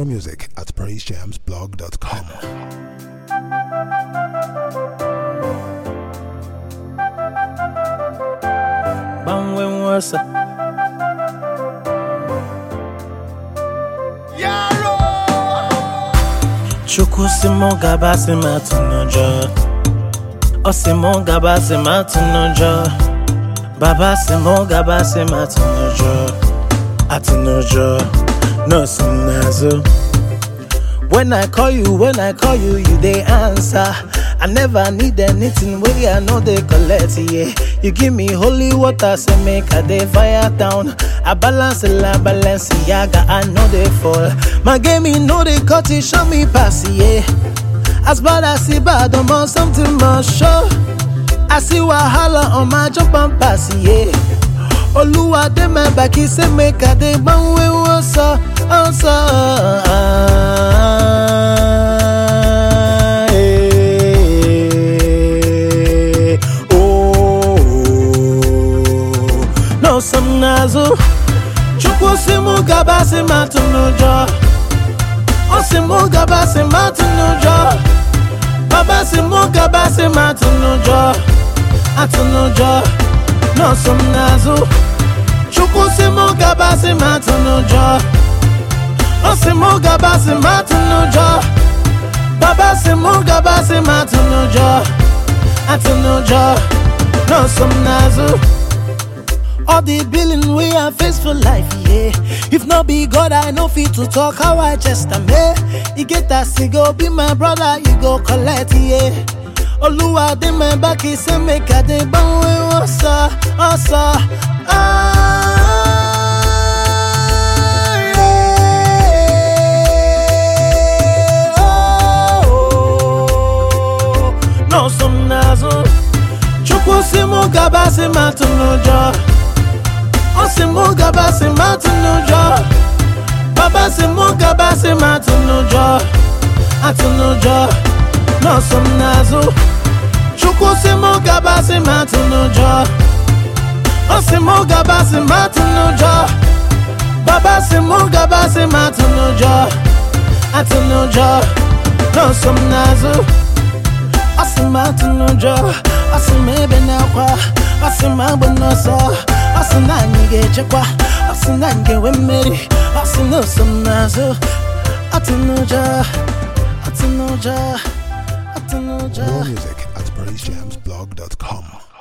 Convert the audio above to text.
More music at praisejamsblog.com. Chukwu Simon Gabasi Matunojo. O Simon Gabasi Matunojo. Baba Simon Gabasi Matunojo. Atunojo. No Sunazo. When I call you, you dey answer. I never need anything where I know they collect, yeah. You give me holy water, say make I dey fire down. I balance la Balenciaga, I know they fall. My game, you know they cut it, show me pass, yeah. As bad as see bad, I'm on something more show. I see Wahala on my jump and pass, yeah. Oluwa de my back, he say make I dey bang we was no some nazo. Chukwu Simon Gabasi Matunojo. O Simon Gabasi Matunojo. Baba Simon Gabasi Matunojo. Atunojo. No some nazo. Chukwu Simon Gabasi Matunojo. O Simon Gabasi Matunojo. Baba Simon Gabasi Matunojo. Atunojo. No some nazo. All the billing we are face for life, yeah. If not be God, I know fit to talk how I just am, yeah. You get that cigar, be my brother, you go collect, yeah. Oluwa de my back, he say make a day, but we osa. No some nazo. Chukwu Simon Gabasi Matunojo. O Simon Gabasi Matunojo. Baba Simon Gabasi Matunojo. Atunojo. No some nazo. Chukwu Simon Gabasi Matunojo. O Simon Gabasi Matunojo. Baba Simon Gabasi Matunojo. Atunojo. No some nazo. Asimatunojo. Asimebe na kwa. Asimabonoso. Asinange chekwa. Asinange wemeri. Asino some nazo. Atunojo. More music at praisejamsblog.com.